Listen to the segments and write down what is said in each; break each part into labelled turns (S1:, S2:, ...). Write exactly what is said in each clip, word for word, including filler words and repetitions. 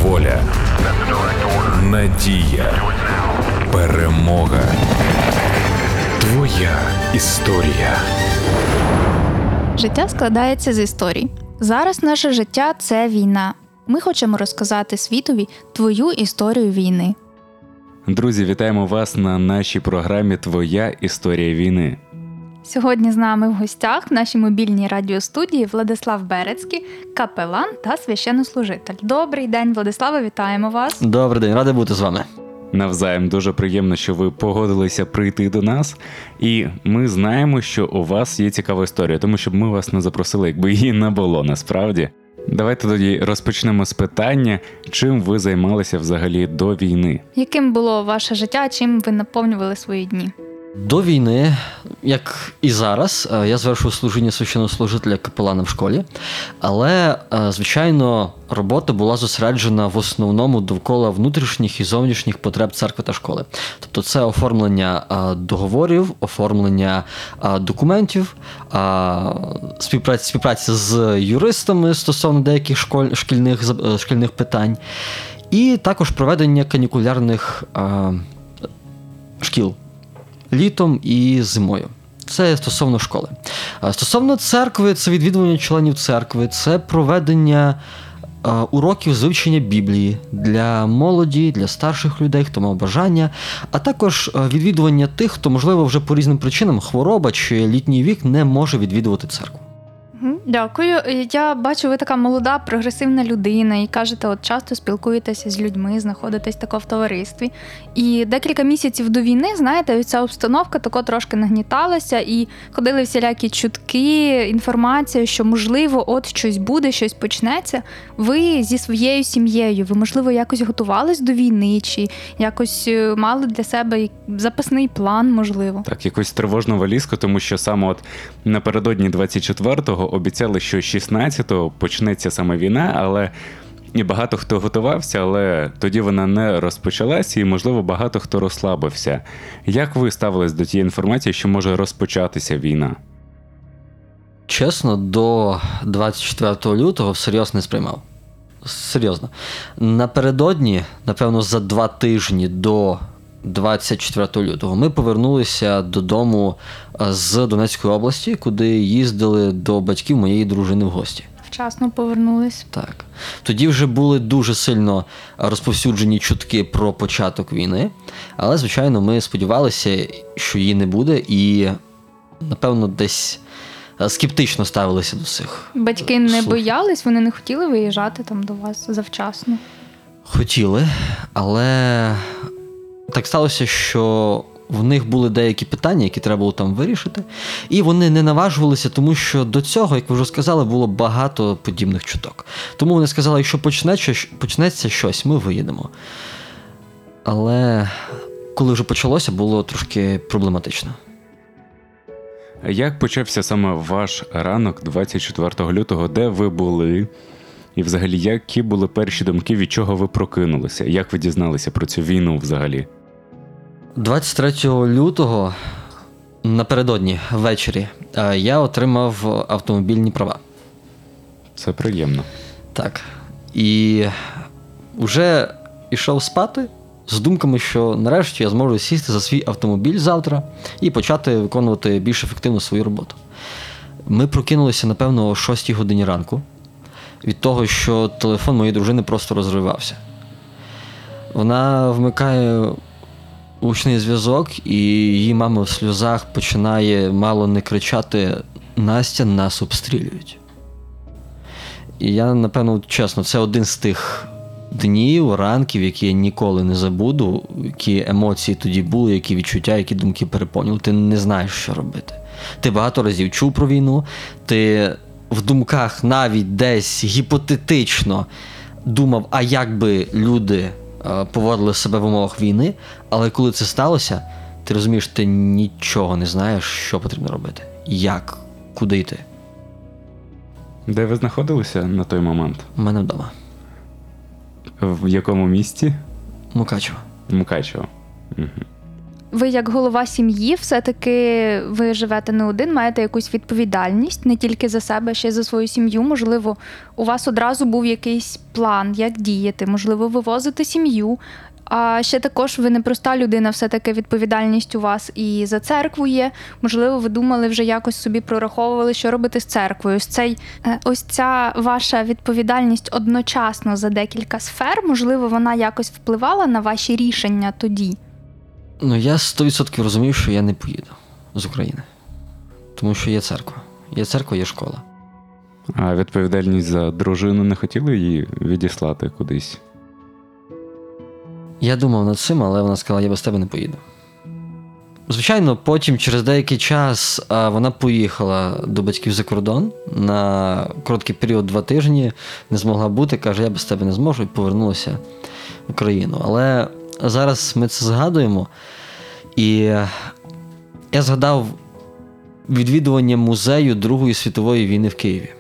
S1: воля, надія, перемога. Твоя історія.
S2: Життя складається з історій. Зараз наше життя – це війна. Ми хочемо розказати світові твою історію війни.
S3: Друзі, вітаємо вас на нашій програмі «Твоя історія війни».
S2: Сьогодні з нами в гостях в нашій мобільній радіостудії Владислав Берецький, капелан та священнослужитель. Добрий день, Владиславе, вітаємо вас.
S4: Добрий день, радий бути з вами.
S3: Навзаєм, дуже приємно, що ви погодилися прийти до нас. І ми знаємо, що у вас є цікава історія, тому щоб ми вас не запросили, якби її не було насправді. Давайте тоді розпочнемо з питання, чим ви займалися взагалі до війни?
S2: Яким було ваше життя, чим ви наповнювали свої дні?
S4: До війни, як і зараз, я звершив служіння священнослужителя капелана в школі, але, звичайно, робота була зосереджена в основному довкола внутрішніх і зовнішніх потреб церкви та школи. Тобто це оформлення договорів, оформлення документів, співпраця, співпраця з юристами стосовно деяких школь, шкільних, шкільних питань, і також проведення канікулярних шкіл. Літом і зимою. Це стосовно школи. Стосовно церкви, це відвідування членів церкви, це проведення уроків з вивчення Біблії для молоді, для старших людей, хто мав бажання, а також відвідування тих, хто, можливо, вже по різним причинам, хвороба чи літній вік, не може відвідувати церкву.
S2: Дякую. Я бачу, ви така молода, прогресивна людина і кажете, от часто спілкуєтеся з людьми, знаходитесь тако в товаристві. І декілька місяців до війни, знаєте, ця обстановка тако трошки нагніталася і ходили всілякі чутки, інформація, що, можливо, от щось буде, щось почнеться. Ви зі своєю сім'єю, ви, можливо, якось готувались до війни чи якось мали для себе запасний план, можливо?
S3: Так, якусь тривожну валізку, тому що саме от напередодні двадцять четвертого обіцяли, що шістнадцятого почнеться саме війна, але і багато хто готувався, але тоді вона не розпочалася і, можливо, багато хто розслабився. Як ви ставились до тієї інформації, що може розпочатися війна?
S4: Чесно, до двадцять четвертого лютого всерйоз не сприймав. Серйозно. Напередодні, напевно, за два тижні до двадцять четвертого лютого ми повернулися додому з Донецької області, куди їздили до батьків моєї дружини в гості.
S2: Вчасно повернулись.
S4: Так. Тоді вже були дуже сильно розповсюджені чутки про початок війни, але, звичайно, ми сподівалися, що її не буде і, напевно, десь скептично ставилися до цих.
S2: Батьки не боялись, вони не хотіли виїжджати там до вас завчасно?
S4: Хотіли, але так сталося, що в них були деякі питання, які треба було там вирішити, і вони не наважувалися, тому що до цього, як ви вже сказали, було багато подібних чуток. Тому вони сказали, якщо почнеться, почнеться щось, ми виїдемо. Але коли вже почалося, було трошки проблематично.
S3: Як почався саме ваш ранок двадцять четвертого лютого? Де ви були? І взагалі, які були перші думки, від чого ви прокинулися? Як ви дізналися про цю війну взагалі?
S4: двадцять третього лютого, напередодні, ввечері, я отримав автомобільні права.
S3: Це приємно.
S4: Так. І вже йшов спати з думками, що нарешті я зможу сісти за свій автомобіль завтра і почати виконувати більш ефективно свою роботу. Ми прокинулися, напевно, о шостій годині ранку від того, що телефон моєї дружини просто розривався. Вона вмикає гучний зв'язок, і її мама в сльозах починає мало не кричати: «Настя, нас обстрілюють». І я, напевно, чесно, це один з тих днів, ранків, які я ніколи не забуду, які емоції тоді були, які відчуття, які думки переповнювали. Ти не знаєш, що робити. Ти багато разів чув про війну, ти в думках навіть десь гіпотетично думав, а як би люди поводили себе в умовах війни, але коли це сталося, ти розумієш, ти нічого не знаєш, що потрібно робити, як, куди йти.
S3: Де ви знаходилися на той момент?
S4: У мене вдома.
S3: В якому місті?
S4: Мукачево.
S3: Мукачево. Угу.
S2: ви як голова сім'ї, все-таки ви живете не один, маєте якусь відповідальність не тільки за себе, а ще й за свою сім'ю. Можливо, у вас одразу був якийсь план, як діяти, можливо, вивозити сім'ю. А ще також ви не проста людина, все-таки відповідальність у вас і за церкву є. Можливо, ви думали вже якось собі прораховували, що робити з церквою. Ось, цей, е, ось ця ваша відповідальність одночасно за декілька сфер, можливо, вона якось впливала на ваші рішення тоді?
S4: Ну, я сто відсотків розумів, що я не поїду з України. Тому що є церква. Є церква, є школа.
S3: А відповідальність за дружину не хотіли її відіслати кудись?
S4: Я думав над цим, але вона сказала, я без тебе не поїду. Звичайно, потім, через деякий час, вона поїхала до батьків за кордон на короткий період, два тижні, не змогла бути, каже, я без тебе не зможу, і повернулася в Україну. Але зараз ми це згадуємо, і я згадав відвідування музею Другої світової війни в Києві.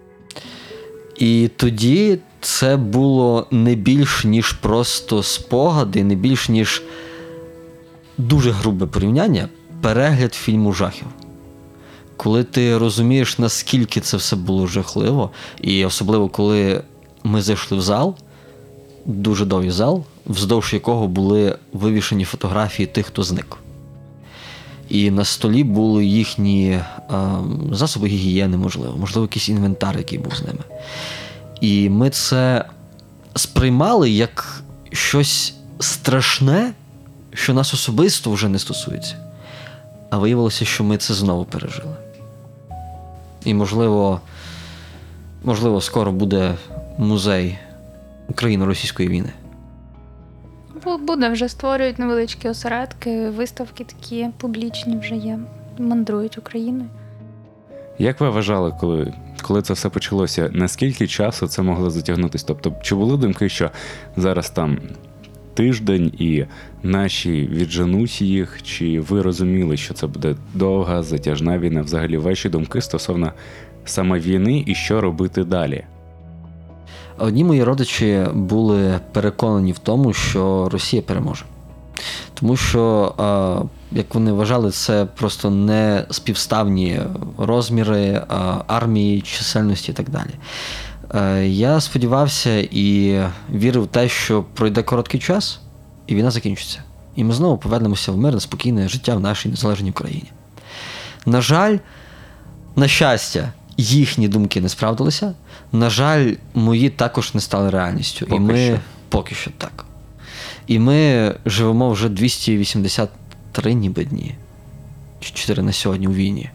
S4: І тоді це було не більш, ніж просто спогади, не більш, ніж дуже грубе порівняння, перегляд фільму жахів. Коли ти розумієш, наскільки це все було жахливо, і особливо, коли ми зайшли в зал, дуже довгий зал, вздовж якого були вивішені фотографії тих, хто зник. І на столі були їхні е, засоби гігієни, можливо, можливо, якийсь інвентар, який був з ними. І ми це сприймали як щось страшне, що нас особисто вже не стосується. А виявилося, що ми це знову пережили. І, можливо, можливо, скоро буде музей Україно-російської війни.
S2: Буде, вже створюють невеличкі осередки, виставки такі публічні вже є, мандрують Україною.
S3: Як ви вважали, коли, коли це все почалося, наскільки часу це могло затягнутися? Тобто, чи були думки, що зараз там тиждень і наші відженуть їх, чи ви розуміли, що це буде довга, затяжна війна? Взагалі, ваші думки стосовно саме війни і що робити далі?
S4: Одні мої родичі були переконані в тому, що Росія переможе. Тому що, як вони вважали, це просто не співставні розміри армії, чисельності і так далі. Я сподівався і вірив в те, що пройде короткий час, і війна закінчиться. І ми знову повернемося в мирне, спокійне життя в нашій незалежній Україні. На жаль, на щастя, їхні думки не справдилися. На жаль, мої також не стали реальністю.
S3: Поки
S4: і ми
S3: що.
S4: Поки що так. І ми живемо вже двісті вісімдесят три ніби дні. Чи чотири на сьогодні у війні.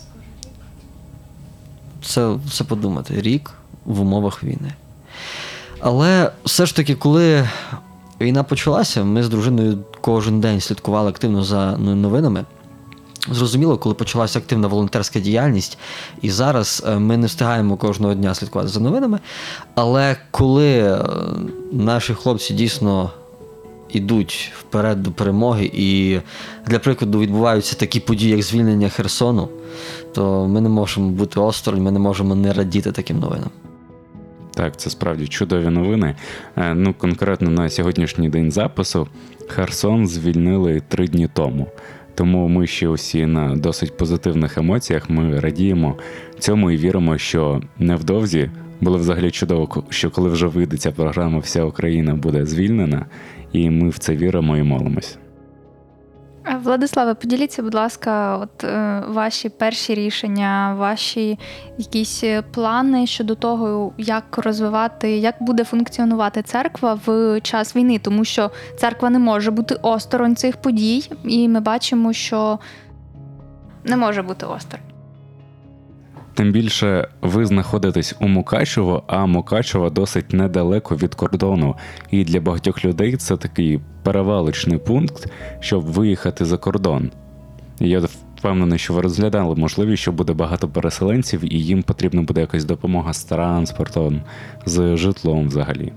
S4: Це, це подумати. Рік в умовах війни. Але все ж таки, коли війна почалася, ми з дружиною кожен день слідкували активно за новинами. Зрозуміло, коли почалася активна волонтерська діяльність, і зараз ми не встигаємо кожного дня слідкувати за новинами, але коли наші хлопці дійсно йдуть вперед до перемоги, і, для прикладу, відбуваються такі події, як звільнення Херсону, то ми не можемо бути осторонь, ми не можемо не радіти таким новинам.
S3: Так, це справді чудові новини. Ну, конкретно на сьогоднішній день запису Херсон звільнили три дні тому. Тому ми ще усі на досить позитивних емоціях, ми радіємо цьому і віримо, що невдовзі було взагалі чудово, що коли вже вийде ця програма, вся Україна буде звільнена, і ми в це віримо і молимося.
S2: Владиславе, поділіться, будь ласка, от е, ваші перші рішення, ваші якісь плани щодо того, як розвивати, як буде функціонувати церква в час війни, тому що церква не може бути осторонь цих подій, і ми бачимо, що не може бути осторонь.
S3: Тим більше ви знаходитесь у Мукачево, а Мукачево досить недалеко від кордону. І для багатьох людей це такий перевалочний пункт, щоб виїхати за кордон. І я впевнений, що ви розглядали можливість, що буде багато переселенців, і їм потрібна буде якась допомога з транспортом, з житлом взагалі.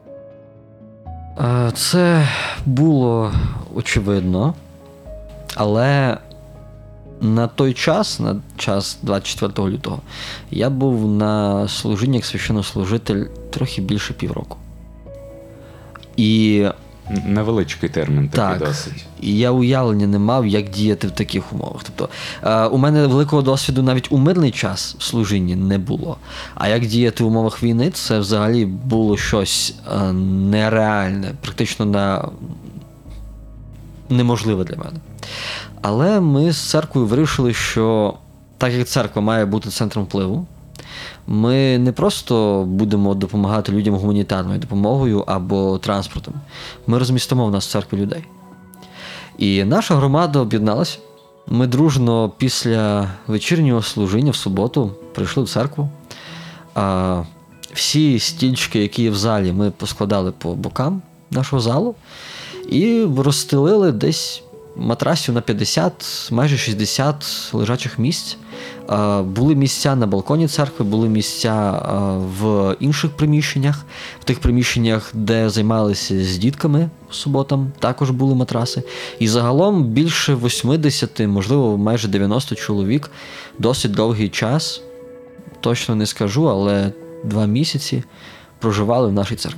S4: Це було очевидно, але на той час, на час двадцять четвертого лютого, я був на служінні як священнослужитель трохи більше півроку. І
S3: Невеличкий термін такий
S4: Так.
S3: досить.
S4: І я уявлення не мав, як діяти в таких умовах. Тобто, е, у мене великого досвіду навіть у мирний час в служінні не було. А як діяти в умовах війни, це взагалі було щось е, нереальне, практично на... неможливе для мене. Але ми з церквою вирішили, що так як церква має бути центром впливу, ми не просто будемо допомагати людям гуманітарною допомогою або транспортом. Ми розмістимо в нас в церкві людей. І наша громада об'єдналася. Ми дружно після вечірнього служіння в суботу прийшли в церкву. А всі стільчики, які є в залі, ми поскладали по бокам нашого залу і розстелили десь матрасів на п'ятдесят, майже шістдесят лежачих місць. Були місця на балконі церкви, були місця в інших приміщеннях. В тих приміщеннях, де займалися з дітками суботам, також були матраси. І загалом більше вісімдесят, можливо, майже дев'яносто чоловік досить довгий час, точно не скажу, але два місяці проживали в нашій церкві.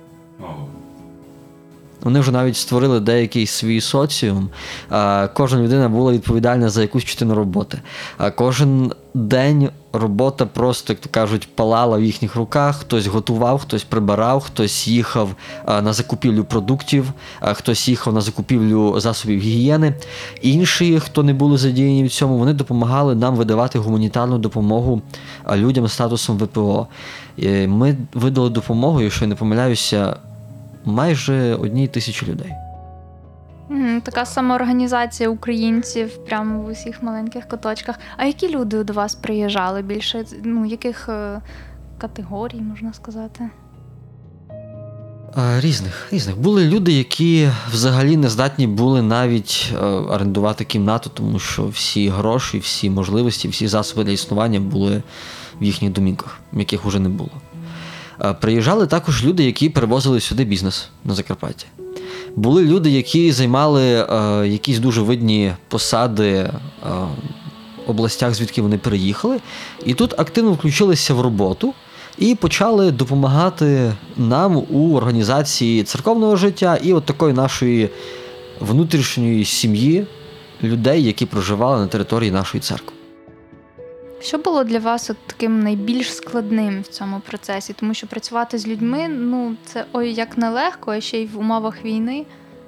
S4: Вони вже навіть створили деякий свій соціум. Кожна людина була відповідальна за якусь частину роботи. Кожен день робота просто, як то кажуть, палала в їхніх руках. Хтось готував, хтось прибирав, хтось їхав на закупівлю продуктів, хтось їхав на закупівлю засобів гігієни. Інші, хто не були задіяні в цьому, вони допомагали нам видавати гуманітарну допомогу людям з статусом ВПО. Ми видали допомогу, якщо я не помиляюся, майже одній тисячі людей.
S2: Мгм, така самоорганізація українців прямо в усіх маленьких куточках. А які люди до вас приїжджали більше? Ну, яких е, категорій, можна сказати?
S4: А, Різних, різних. Були люди, які взагалі не здатні були навіть е, орендувати кімнату, тому що всі гроші, всі можливості, всі засоби для існування були в їхніх домівках, яких уже не було. Приїжджали також люди, які перевозили сюди бізнес на Закарпатті. Були люди, які займали е, якісь дуже видні посади е, в областях, звідки вони переїхали, і тут активно включилися в роботу і почали допомагати нам у організації церковного життя і от такої нашої внутрішньої сім'ї людей, які проживали на території нашої церкви.
S2: Що було для вас от таким найбільш складним в цьому процесі? Тому що працювати з людьми, ну, це ой як нелегко, а ще й в умовах війни.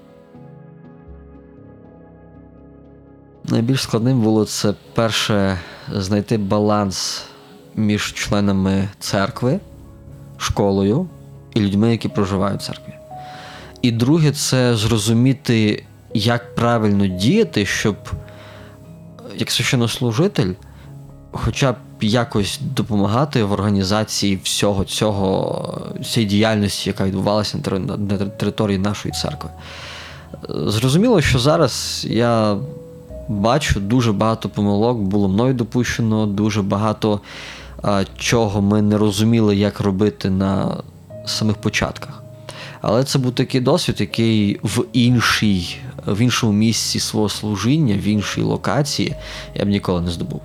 S4: Найбільш складним було це перше знайти баланс між членами церкви, школою і людьми, які проживають в церкві. І друге це зрозуміти, як правильно діяти, щоб як священнослужитель хоча б якось допомагати в організації всього цього, цієї діяльності, яка відбувалася на території нашої церкви. Зрозуміло, що зараз я бачу, дуже багато помилок було мною допущено, дуже багато а, чого ми не розуміли, як робити на самих початках. Але це був такий досвід, який в іншій, в іншому місці свого служіння, в іншій локації я б ніколи не здобув.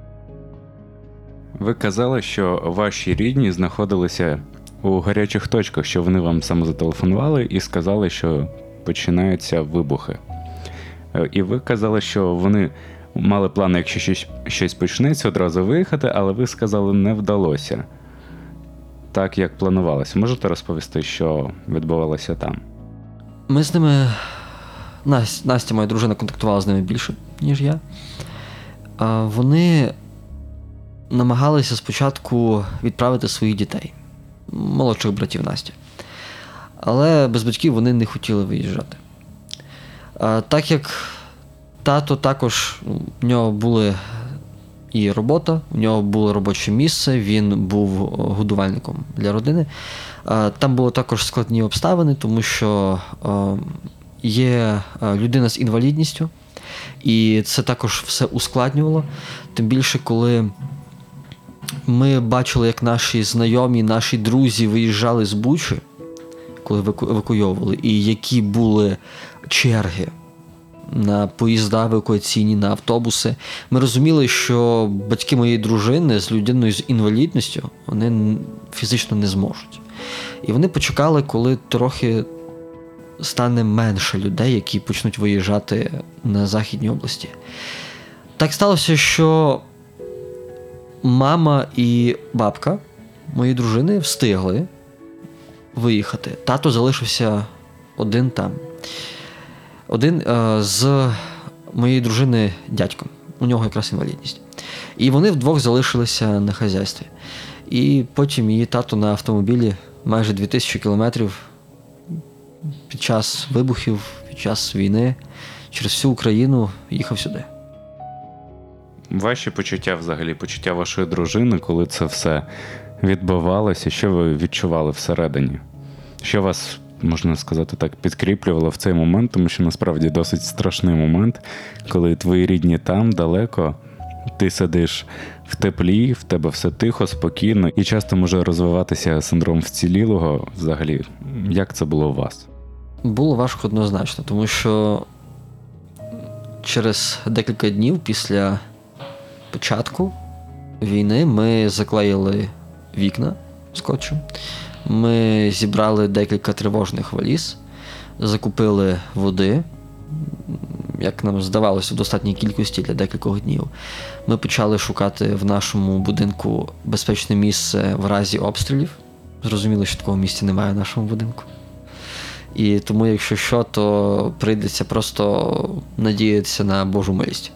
S3: Ви казали, що ваші рідні знаходилися у гарячих точках, що вони вам саме зателефонували і сказали, що починаються вибухи. І ви казали, що вони мали плани, якщо щось, щось почнеться, одразу виїхати, але ви сказали, не вдалося так, як планувалося. Можете розповісти, що відбувалося там?
S4: Ми з ними... Настя, Настя, моя дружина, контактувала з ними більше, ніж я. А вони намагалися спочатку відправити своїх дітей, молодших братів Насті. Але без батьків вони не хотіли виїжджати. А, так як тато також, в нього були і робота, в нього було робоче місце, він був годувальником для родини. А, там були також складні обставини, тому що а, є людина з інвалідністю, і це також все ускладнювало. Тим більше, коли ми бачили, як наші знайомі, наші друзі виїжджали з Бучі, коли евакуйовували, і які були черги на поїзда евакуаційні, на автобуси. Ми розуміли, що батьки моєї дружини з людиною з інвалідністю, вони фізично не зможуть. І вони почекали, коли трохи стане менше людей, які почнуть виїжджати на Західні області. Так сталося, що мама і бабка моєї дружини встигли виїхати. Тато залишився один там. Один е, з моєї дружини дядьком. У нього якраз інвалідність. І вони вдвох залишилися на хазяйстві. І потім її тато на автомобілі майже дві тисячі кілометрів під час вибухів, під час війни через всю Україну їхав сюди.
S3: Ваші почуття взагалі, почуття вашої дружини, коли це все відбувалося, що ви відчували всередині? Що вас, можна сказати так, підкріплювало в цей момент, тому що насправді досить страшний момент, коли твої рідні там, далеко, ти сидиш в теплі, в тебе все тихо, спокійно, і часто може розвиватися синдром вцілілого. Взагалі, як це було у вас?
S4: Було важко однозначно, тому що через декілька днів після початку війни ми заклеїли вікна скотчем, ми зібрали декілька тривожних валіз, закупили води, як нам здавалося, в достатній кількості для декількох днів. Ми почали шукати в нашому будинку безпечне місце в разі обстрілів. Зрозуміло, що такого місця немає в нашому будинку. І тому, якщо що, то прийдеться просто надіятися на Божу милість.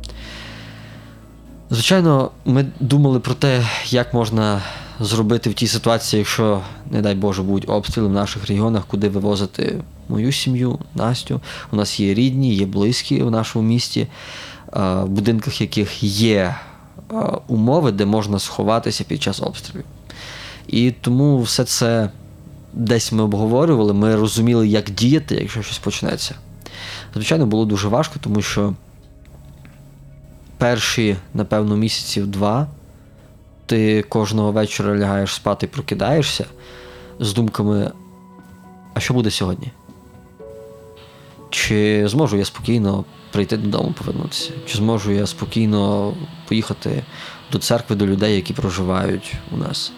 S4: Звичайно, ми думали про те, як можна зробити в тій ситуації, якщо, не дай Боже, будуть обстріли в наших регіонах, куди вивозити мою сім'ю, Настю. У нас є рідні, є близькі в нашому місті, в будинках яких є умови, де можна сховатися під час обстрілів. І тому все це десь ми обговорювали, ми розуміли, як діяти, якщо щось почнеться. Звичайно, було дуже важко, тому що перші, напевно, місяців два ти кожного вечора лягаєш спати і прокидаєшся з думками, а що буде сьогодні? Чи зможу я спокійно прийти додому, повернутися? Чи зможу я спокійно поїхати до церкви, до людей, які проживають у нас?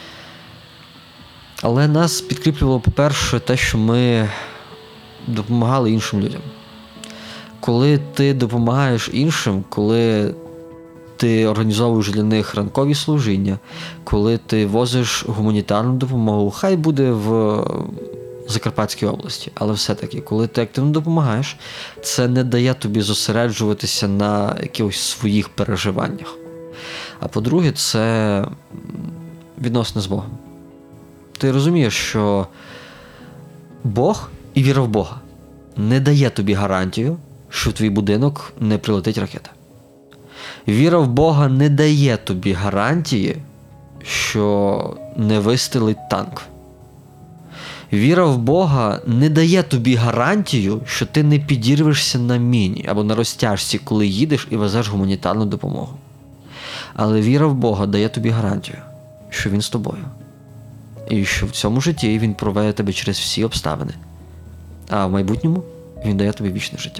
S4: Але нас підкріплювало, по-перше, те, що ми допомагали іншим людям. Коли ти допомагаєш іншим, коли ти організовуєш для них ранкові служіння, коли ти возиш гуманітарну допомогу, хай буде в Закарпатській області, але все-таки, коли ти активно допомагаєш, це не дає тобі зосереджуватися на якихось своїх переживаннях. А по-друге, це відносини з Богом. Ти розумієш, що Бог і віра в Бога не дає тобі гарантію, що в твій будинок не прилетить ракета. Віра в Бога не дає тобі гарантії, що не вистрілить танк. Віра в Бога не дає тобі гарантію, що ти не підірвешся на міні або на розтяжці, коли їдеш і везеш гуманітарну допомогу. Але віра в Бога дає тобі гарантію, що Він з тобою. І що в цьому житті Він проведе тебе через всі обставини. А в майбутньому Він дає тобі вічне життя.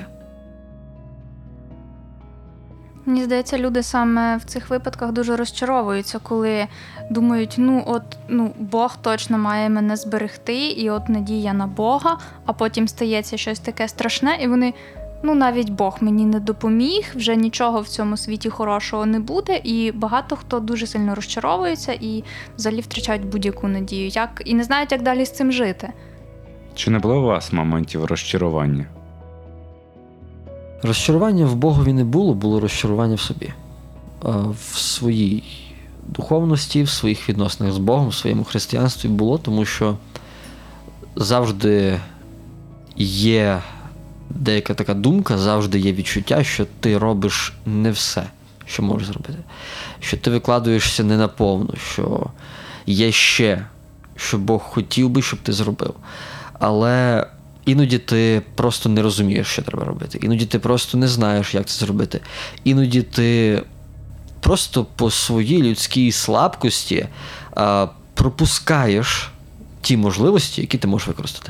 S2: Мені здається, люди саме в цих випадках дуже розчаровуються, коли думають, ну от ну Бог точно має мене зберегти, і от надія на Бога, а потім стається щось таке страшне, і вони, ну навіть Бог мені не допоміг, вже нічого в цьому світі хорошого не буде, і багато хто дуже сильно розчаровується і взагалі втрачають будь-яку надію, як і не знають, як далі з цим жити.
S3: Чи не було у вас моментів розчарування?
S4: Розчарування в Богові не було, було розчарування в собі. В своїй духовності, в своїх відносинах з Богом, в своєму християнстві було, тому що завжди є деяка така думка, завжди є відчуття, що ти робиш не все, що можеш зробити. Що ти викладуєшся не наповну, що є ще, що Бог хотів би, щоб ти зробив. Але іноді ти просто не розумієш, що треба робити. Іноді ти просто не знаєш, як це зробити. Іноді ти просто по своїй людській слабкості а, пропускаєш ті можливості, які ти можеш використати.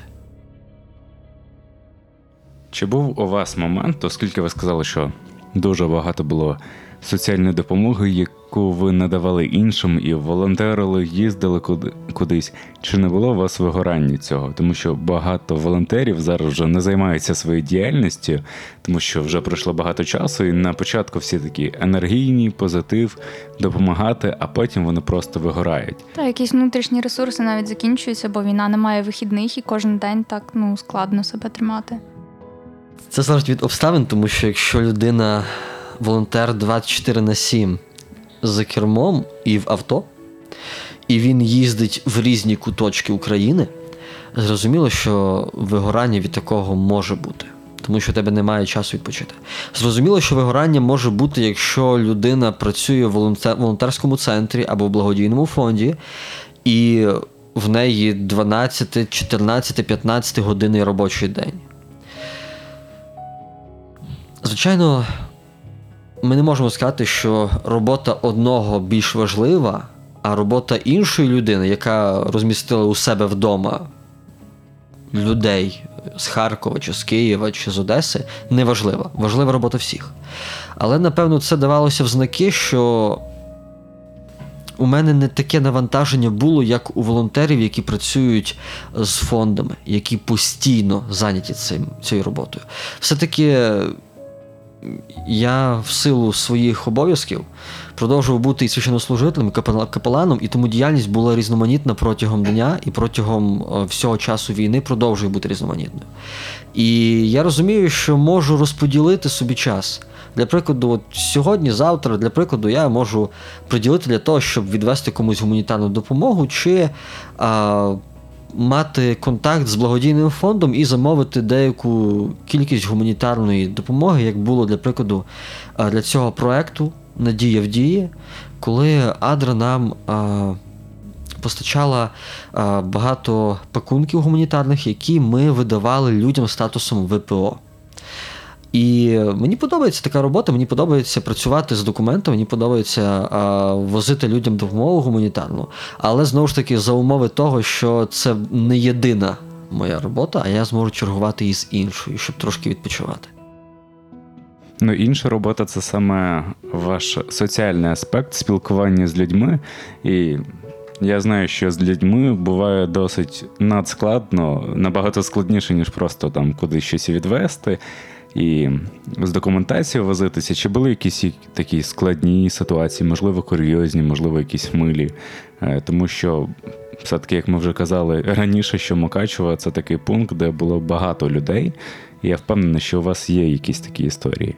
S3: Чи був у вас момент, оскільки ви сказали, що дуже багато було соціальної допомоги, яку ви надавали іншим і волонтерили, їздили куди, кудись, чи не було у вас вигорання цього? Тому що багато волонтерів зараз вже не займаються своєю діяльністю, тому що вже пройшло багато часу, і на початку всі такі енергійні, позитив, допомагати, а потім вони просто вигорають.
S2: Та якісь внутрішні ресурси навіть закінчуються, бо війна не має вихідних і кожен день так, ну, складно себе тримати.
S4: Це залежить від обставин, тому що якщо людина волонтер двадцять чотири на сім за кермом і в авто, і він їздить в різні куточки України, зрозуміло, що вигорання від такого може бути, тому що у тебе немає часу відпочити. Зрозуміло, що вигорання може бути, якщо людина працює в волонтерському центрі або в благодійному фонді, і в неї дванадцять, чотирнадцять, п'ятнадцять годинний робочий день. Звичайно, ми не можемо сказати, що робота одного більш важлива, а робота іншої людини, яка розмістила у себе вдома людей з Харкова, чи з Києва, чи з Одеси, не важлива. Важлива робота всіх. Але, напевно, це давалося в знаки, що у мене не таке навантаження було, як у волонтерів, які працюють з фондами, які постійно зайняті цим, цією роботою. Все-таки я в силу своїх обов'язків продовжував бути і священнослужителем, і капеланом, і тому діяльність була різноманітна протягом дня і протягом всього часу війни продовжує бути різноманітною. І я розумію, що можу розподілити собі час. Для прикладу, от сьогодні, завтра, для прикладу, я можу приділити для того, щоб відвести комусь гуманітарну допомогу, чи а, мати контакт з благодійним фондом і замовити деяку кількість гуманітарної допомоги, як було, для прикладу, для цього проекту «Надія в дії», коли Адра нам а, постачала а, багато пакунків гуманітарних, які ми видавали людям з статусом В П О. І мені подобається така робота, мені подобається працювати з документами, мені подобається а, возити людям допомогу гуманітарну, але знову ж таки за умови того, що це не єдина моя робота, а я зможу чергувати із іншою, щоб трошки відпочивати.
S3: Ну, інша робота – це саме ваш соціальний аспект спілкування з людьми. І я знаю, що з людьми буває досить надскладно, набагато складніше, ніж просто там кудись щось відвести і з документацією возитися. Чи були якісь такі складні ситуації, можливо, курйозні, можливо, якісь милі? Тому що все-таки, як ми вже казали раніше, що Мукачево – це такий пункт, де було багато людей. І я впевнений, що у вас є якісь такі історії.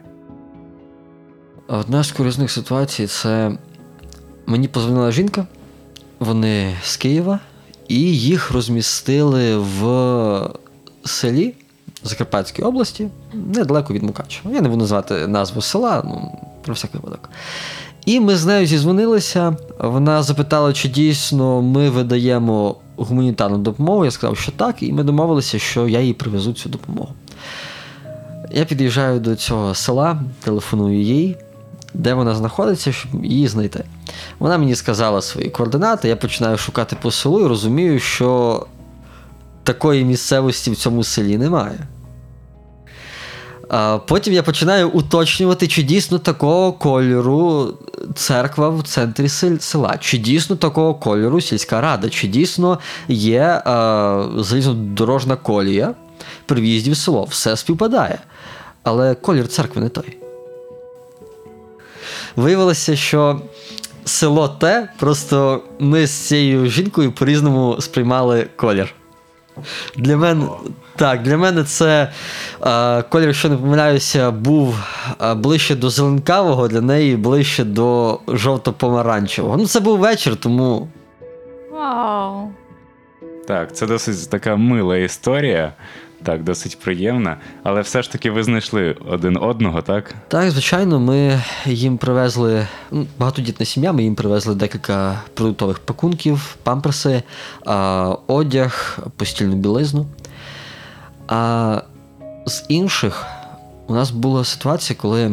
S4: Одна з курйозних ситуацій – це мені позвонила жінка, вони з Києва, і їх розмістили в селі Закарпатській області, недалеко від Мукачева. Я не буду назвати назву села, ну, про всякий випадок. І ми з нею зізвонилися, вона запитала, чи дійсно ми видаємо гуманітарну допомогу. Я сказав, що так, і ми домовилися, що я їй привезу цю допомогу. Я під'їжджаю до цього села, телефоную їй, де вона знаходиться, щоб її знайти. Вона мені сказала свої координати, я починаю шукати по селу і розумію, що такої місцевості в цьому селі немає. А потім я починаю уточнювати, чи дійсно такого кольору церква в центрі села, чи дійсно такого кольору сільська рада, чи дійсно є а, залізнодорожна колія при в'їзді в село. Все співпадає. Але колір церкви не той. Виявилося, що село те, просто ми з цією жінкою по-різному сприймали колір. Для мене, так, для мене це а, колір, якщо не помиляюся, був а, ближче до зеленкавого, для неї ближче до жовто-помаранчевого. Ну, це був вечір, тому...
S2: Вау!
S3: Так, це досить така мила історія, так, досить приємна, але все ж таки ви знайшли один одного, так?
S4: Так, звичайно, ми їм привезли, ну, багатодітна сім'я, ми їм привезли декілька продуктових пакунків, памперси, а, одяг, постільну білизну. А з інших у нас була ситуація, коли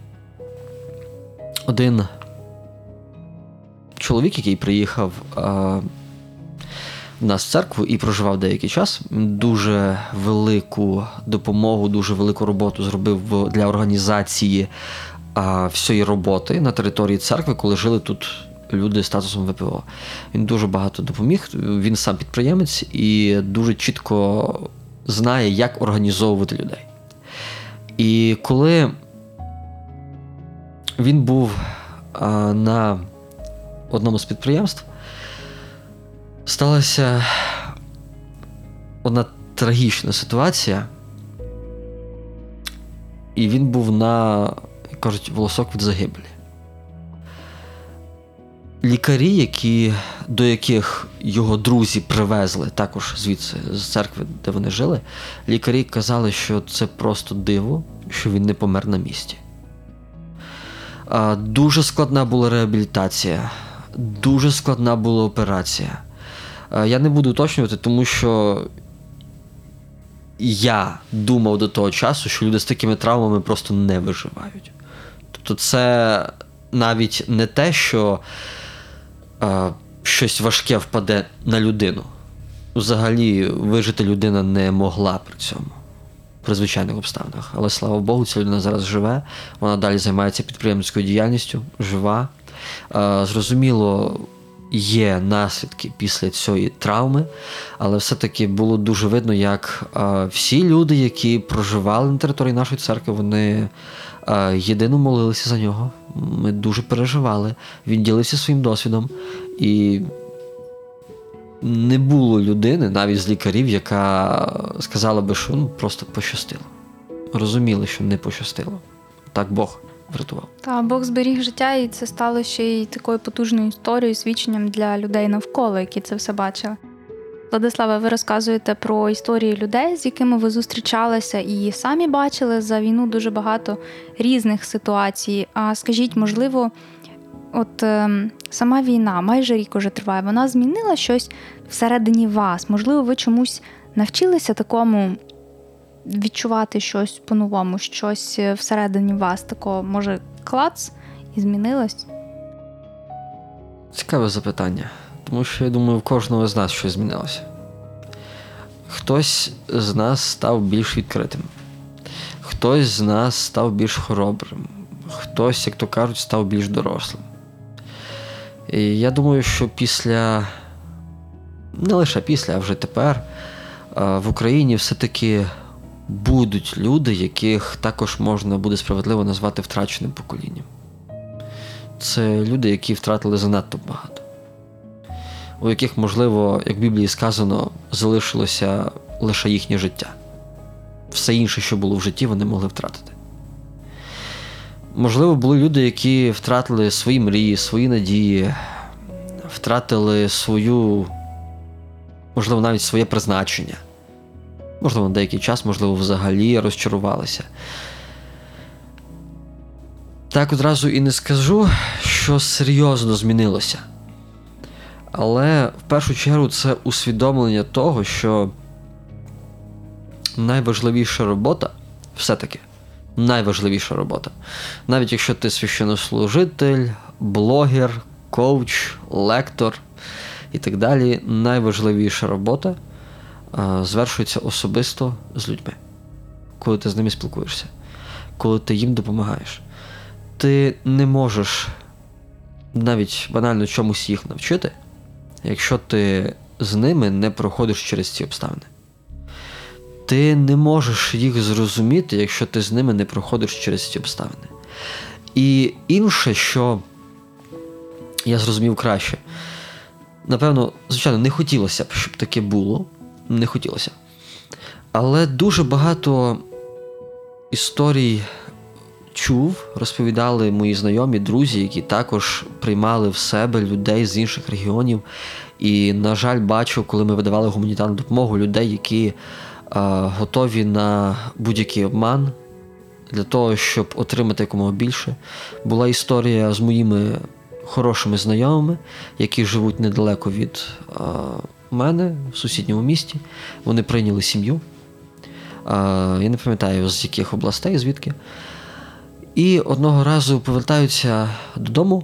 S4: один чоловік, який приїхав а, в нас в церкву і проживав деякий час, дуже велику допомогу, дуже велику роботу зробив для організації а, всієї роботи на території церкви, коли жили тут люди з статусом ВПО. Він дуже багато допоміг, він сам підприємець і дуже чітко знає, як організовувати людей. І коли він був а, на одному з підприємств, сталася одна трагічна ситуація, і він був на, як кажуть, волосок від загибелі. Лікарі, які, до яких його друзі привезли, також звідси, з церкви, де вони жили, лікарі казали, що це просто диво, що він не помер на місці. Дуже складна була реабілітація, дуже складна була операція. Я не буду уточнювати, тому що я думав до того часу, що люди з такими травмами просто не виживають. Тобто це навіть не те, що е, щось важке впаде на людину. Взагалі вижити людина не могла при цьому, при звичайних обставинах. Але, слава Богу, ця людина зараз живе, вона далі займається підприємницькою діяльністю, жива. Е, зрозуміло, є наслідки після цієї травми, але все-таки було дуже видно, як е, всі люди, які проживали на території нашої церкви, вони е, єдино молилися за нього. Ми дуже переживали. Він ділився своїм досвідом. І не було людини, навіть з лікарів, яка сказала би, що ну, просто пощастило. Розуміли, що не пощастило. Так Бог врятував.
S2: Та Бог зберіг життя, і це стало ще й такою потужною історією, свідченням для людей навколо, які це все бачили. Владиславе, ви розказуєте про історії людей, з якими ви зустрічалися і самі бачили за війну дуже багато різних ситуацій. А скажіть, можливо, от е, сама війна, майже рік уже триває, вона змінила щось всередині вас? Можливо, ви чомусь навчилися такому відчувати щось по-новому, щось всередині вас такого, може, клац і змінилось?
S4: Цікаве запитання. Тому що, я думаю, в кожного з нас щось змінилося. Хтось з нас став більш відкритим. Хтось з нас став більш хоробрим. Хтось, як то кажуть, став більш дорослим. І я думаю, що після, не лише після, а вже тепер, в Україні все-таки будуть люди, яких також можна буде справедливо назвати втраченим поколінням. Це люди, які втратили занадто багато. У яких, можливо, як в Біблії сказано, залишилося лише їхнє життя. Все інше, що було в житті, вони могли втратити. Можливо, були люди, які втратили свої мрії, свої надії, втратили свою, можливо, навіть своє призначення. Можливо, на деякий час, можливо, взагалі розчарувалися. Так одразу і не скажу, що серйозно змінилося. Але в першу чергу це усвідомлення того, що найважливіша робота, все-таки найважливіша робота, навіть якщо ти священнослужитель, блогер, коуч, лектор і так далі, найважливіша робота а, звершується особисто з людьми, коли ти з ними спілкуєшся, коли ти їм допомагаєш. Ти не можеш навіть банально чомусь їх навчити, якщо ти з ними не проходиш через ці обставини. Ти не можеш їх зрозуміти, якщо ти з ними не проходиш через ці обставини. І інше, що я зрозумів краще, напевно, звичайно, не хотілося б, щоб таке було, не хотілося. Але дуже багато історій чув, розповідали мої знайомі, друзі, які також приймали в себе людей з інших регіонів. І, на жаль, бачу, коли ми видавали гуманітарну допомогу, людей, які а, готові на будь-який обман для того, щоб отримати якомога більше. Була історія з моїми хорошими знайомими, які живуть недалеко від а, мене, в сусідньому місті. Вони прийняли сім'ю. А, я не пам'ятаю, з яких областей, звідки. І одного разу повертаються додому,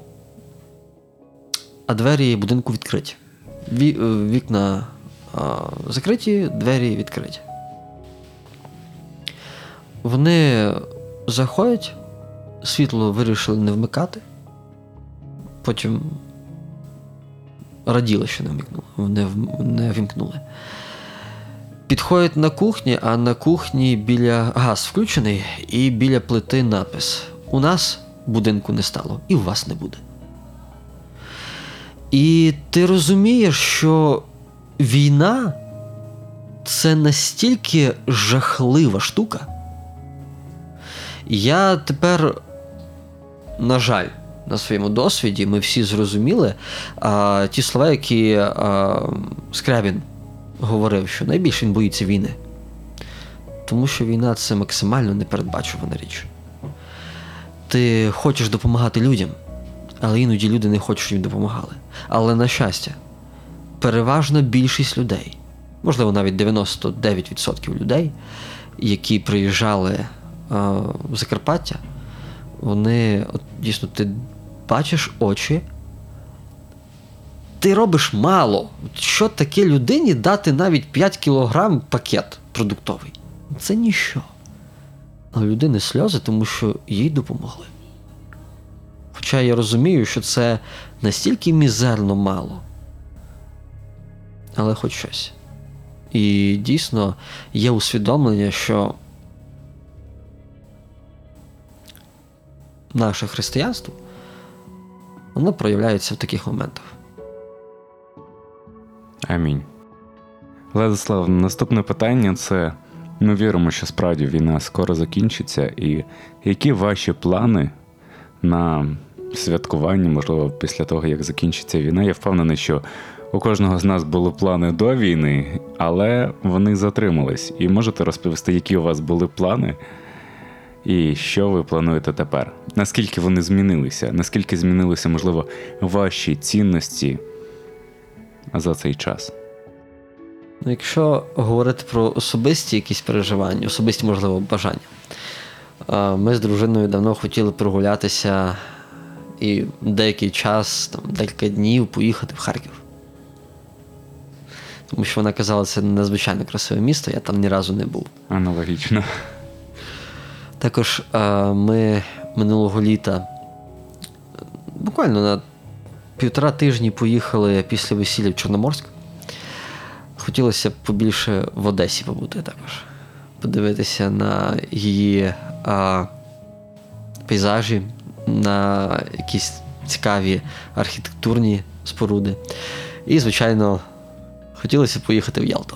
S4: а двері будинку відкриті. Ві- вікна а, закриті, двері відкриті. Вони заходять, світло вирішили не вмикати. Потім раділи, що не вмикнули, не, в- не вімкнули. Підходять на кухні, а на кухні біля газ включений і біля плити напис: у нас будинку не стало, і у вас не буде. І ти розумієш, що війна – це настільки жахлива штука. Я тепер, на жаль, на своєму досвіді ми всі зрозуміли а, ті слова, які а, Скрябін говорив, що найбільше він боїться війни. Тому що війна – це максимально непередбачувана річ. Ти хочеш допомагати людям, але іноді люди не хочуть, щоб їм допомагали. Але, на щастя, переважна більшість людей, можливо, навіть дев'яносто дев'ять відсотків людей, які приїжджали а, в Закарпаття, вони, от, дійсно, ти бачиш очі, ти робиш мало. Що таке людині дати навіть п'ять кілограм пакет продуктовий? Це ніщо. Але людини сльози, тому що їй допомогли. Хоча я розумію, що це настільки мізерно мало. Але хоч щось. І дійсно є усвідомлення, що наше християнство, воно проявляється в таких моментах.
S3: Амінь. Владислав, наступне питання – це: ми віримо, що справді війна скоро закінчиться, і які ваші плани на святкування, можливо, після того, як закінчиться війна? Я впевнений, що у кожного з нас були плани до війни, але вони затримались. І можете розповісти, які у вас були плани і що ви плануєте тепер? Наскільки вони змінилися? Наскільки змінилися, можливо, ваші цінності за цей час?
S4: Ну, якщо говорити про особисті якісь переживання, особисті, можливо, бажання. А, Ми з дружиною давно хотіли прогулятися і деякий час, там, декілька днів поїхати в Харків. Тому що вона казала, це надзвичайно красиве місто, я там ні разу не був.
S3: Аналогічно.
S4: Також а, ми минулого літа буквально на півтора тижні поїхали після весілля в Чорноморськ. Хотілося б побільше в Одесі побути також. Подивитися на її а, пейзажі, на якісь цікаві архітектурні споруди. І, звичайно, хотілося б поїхати в Ялту,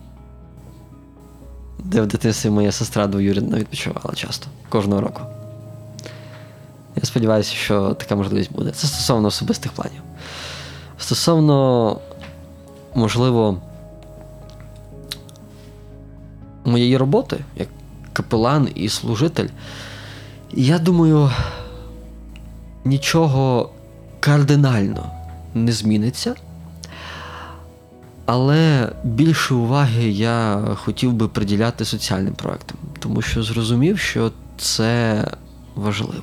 S4: де в дитинстві моя сестра двоюрідна відпочивала часто, кожного року. Я сподіваюся, що така можливість буде. Це стосовно особистих планів. Стосовно, можливо, моєї роботи, як капелан і служитель, я думаю, нічого кардинально не зміниться, але більше уваги я хотів би приділяти соціальним проектам, тому що зрозумів, що це важливо.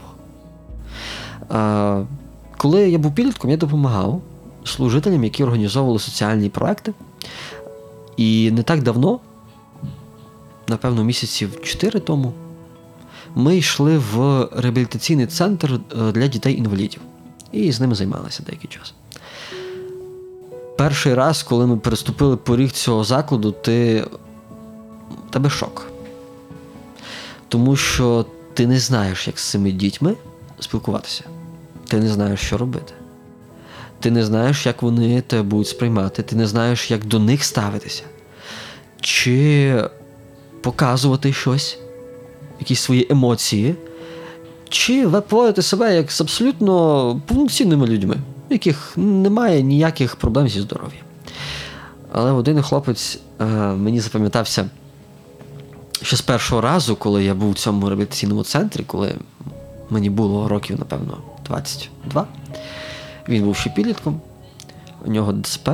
S4: А, коли я був підлітком, я допомагав служителям, які організовували соціальні проекти, і не так давно, напевно, місяців чотири тому, ми йшли в реабілітаційний центр для дітей-інвалідів. І з ними займалися деякий час. Перший раз, коли ми переступили поріг цього закладу, ти... тебе шок. Тому що ти не знаєш, як з цими дітьми спілкуватися. Ти не знаєш, що робити. Ти не знаєш, як вони тебе будуть сприймати. Ти не знаєш, як до них ставитися. Чи показувати щось, якісь свої емоції, чи поводити себе як з абсолютно повноцінними людьми, у яких немає ніяких проблем зі здоров'ям. Але один хлопець е, мені запам'ятався ще з першого разу, коли я був у цьому реабілітаційному центрі, коли мені було років, напевно, двадцять два. Він був ще підлітком, у нього ДЦП.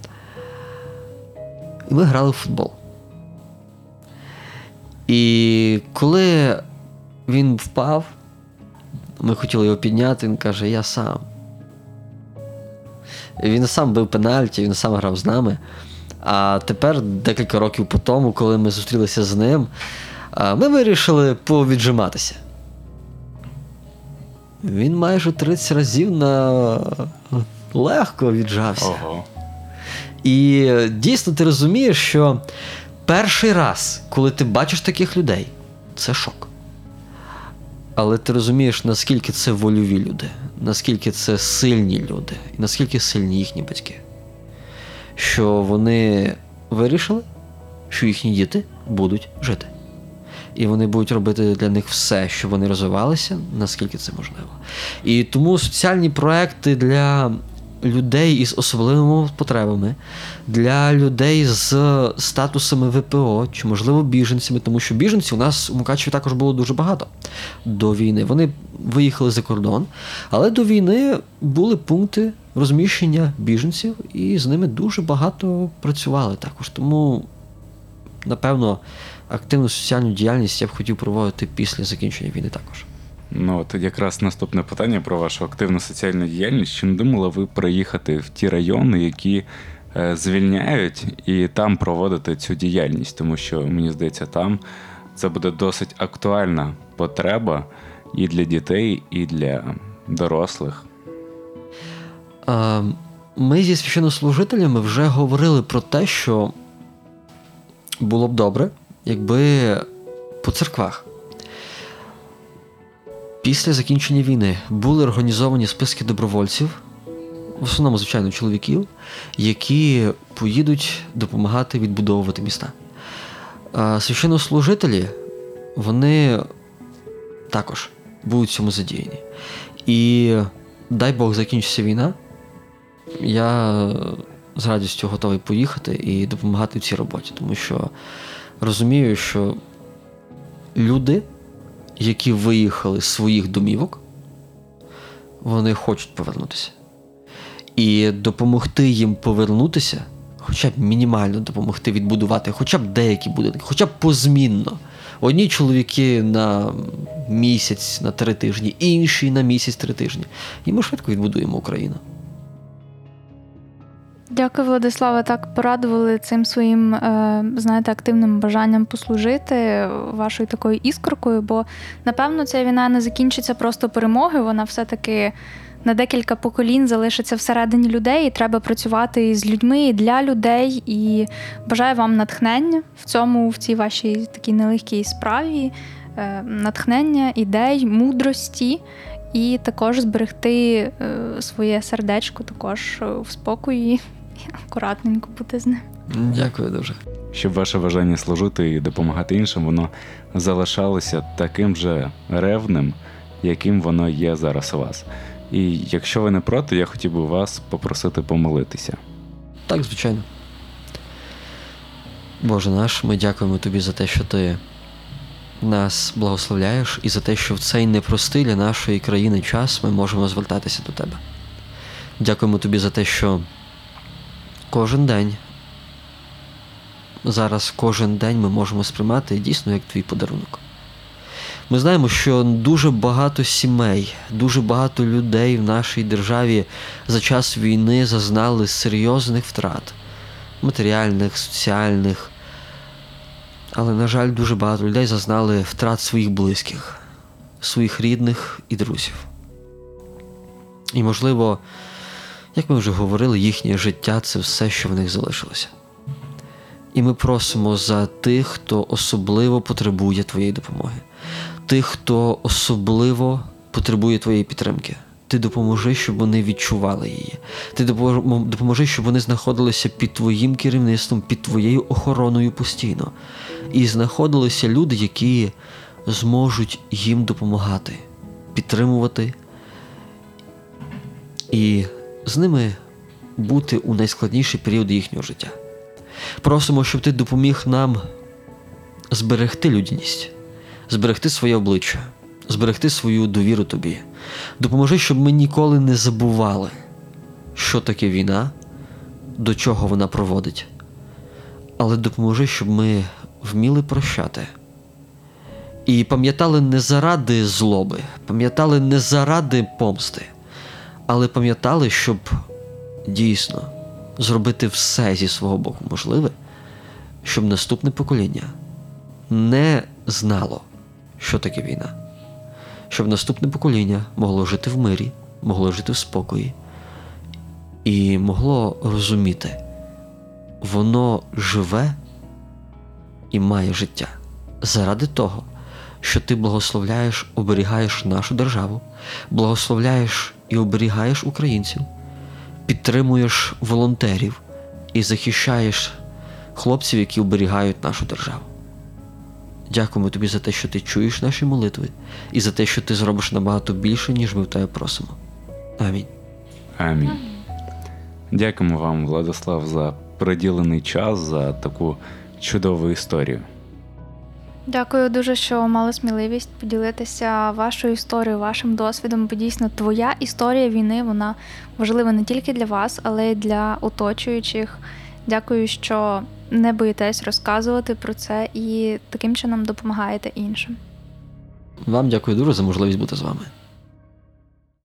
S4: І ми грали в футбол. І коли він впав, ми хотіли його підняти, він каже: я сам. І він сам бив пенальті, він сам грав з нами. А тепер, декілька років по тому, коли ми зустрілися з ним, ми вирішили повіджиматися. Він майже тридцять разів на легко віджався.
S3: Ого.
S4: І дійсно ти розумієш, що перший раз, коли ти бачиш таких людей, це шок. Але ти розумієш, наскільки це вольові люди, наскільки це сильні люди, і наскільки сильні їхні батьки. Що вони вирішили, що їхні діти будуть жити. І вони будуть робити для них все, щоб вони розвивалися, наскільки це можливо. І тому соціальні проекти для людей із особливими потребами, для людей з статусами ВПО, чи, можливо, біженцями, тому що біженців у нас у Мукачеві також було дуже багато до війни. Вони виїхали за кордон, але до війни були пункти розміщення біженців, і з ними дуже багато працювали також. Тому, напевно, активну соціальну діяльність я б хотів проводити після закінчення війни також.
S3: Ну, от якраз наступне питання про вашу активну соціальну діяльність. Чи не думали ви приїхати в ті райони, які е, звільняють, і там проводити цю діяльність? Тому що, мені здається, там це буде досить актуальна потреба і для дітей, і для дорослих.
S4: А, Ми зі священнослужителями вже говорили про те, що було б добре, якби по церквах після закінчення війни були організовані списки добровольців, в основному, звичайно, чоловіків, які поїдуть допомагати відбудовувати міста. А священнослужителі, вони також будуть в цьому задіяні. І дай Бог закінчиться війна, я з радістю готовий поїхати і допомагати в цій роботі, тому що розумію, що люди, які виїхали з своїх домівок, вони хочуть повернутися. І допомогти їм повернутися, хоча б мінімально допомогти відбудувати, хоча б деякі будинки, хоча б позмінно. Одні чоловіки на місяць, на три тижні, інші на місяць-три тижні. І ми швидко відбудуємо Україну.
S2: Дякую, Владиславе, так порадували цим своїм, е, знаєте, активним бажанням послужити, вашою такою іскоркою, бо, напевно, ця війна не закінчиться просто перемогою, вона все-таки на декілька поколінь залишиться всередині людей, і треба працювати з людьми, і для людей, і бажаю вам натхнення в цьому, в цій вашій такій нелегкій справі, е, натхнення, ідей, мудрості, і також зберегти е, своє сердечко також в спокої, акуратненько бути з ним.
S4: Дякую дуже.
S3: Щоб ваше бажання служити і допомагати іншим, воно залишалося таким же ревним, яким воно є зараз у вас. І якщо ви не проти, я хотів би вас попросити помолитися.
S4: Так, звичайно. Боже наш, ми дякуємо Тобі за те, що Ти нас благословляєш, і за те, що в цей непростий для нашої країни час ми можемо звертатися до Тебе. Дякуємо Тобі за те, що кожен день, зараз кожен день ми можемо сприймати дійсно як Твій подарунок. Ми знаємо, що дуже багато сімей, дуже багато людей в нашій державі за час війни зазнали серйозних втрат. Матеріальних, соціальних. Але, на жаль, дуже багато людей зазнали втрат своїх близьких, своїх рідних і друзів. І, можливо, як ми вже говорили, їхнє життя – це все, що в них залишилося. І ми просимо за тих, хто особливо потребує Твоєї допомоги. Тих, хто особливо потребує Твоєї підтримки. Ти допоможи, щоб вони відчували її. Ти допоможи, щоб вони знаходилися під Твоїм керівництвом, під Твоєю охороною постійно. І знаходилися люди, які зможуть їм допомагати, підтримувати і з ними бути у найскладніший період їхнього життя. Просимо, щоб Ти допоміг нам зберегти людяність, зберегти своє обличчя, зберегти свою довіру Тобі. Допоможи, щоб ми ніколи не забували, що таке війна, до чого вона проводить. Але допоможи, щоб ми вміли прощати. І пам'ятали не заради злоби, пам'ятали не заради помсти, але пам'ятали, щоб дійсно зробити все зі свого боку можливе, щоб наступне покоління не знало, що таке війна. щоб наступне покоління могло жити в мирі, могло жити в спокої і могло розуміти, воно живе і має життя заради того, що ти благословляєш, оберігаєш нашу державу, благословляєш і оберігаєш українців, підтримуєш волонтерів і захищаєш хлопців, які оберігають нашу державу. Дякуємо тобі за те, що ти чуєш наші молитви і за те, що ти зробиш набагато більше, ніж ми в тебе просимо. Амінь.
S3: Амінь. Дякуємо вам, Владислав, за приділений час, за таку чудову історію.
S2: Дякую дуже, що мали сміливість поділитися вашою історією, вашим досвідом, бо дійсно твоя історія війни, вона важлива не тільки для вас, але й для оточуючих. Дякую, що не боїтесь розказувати про це і таким чином допомагаєте іншим.
S4: Вам дякую дуже за можливість бути з вами.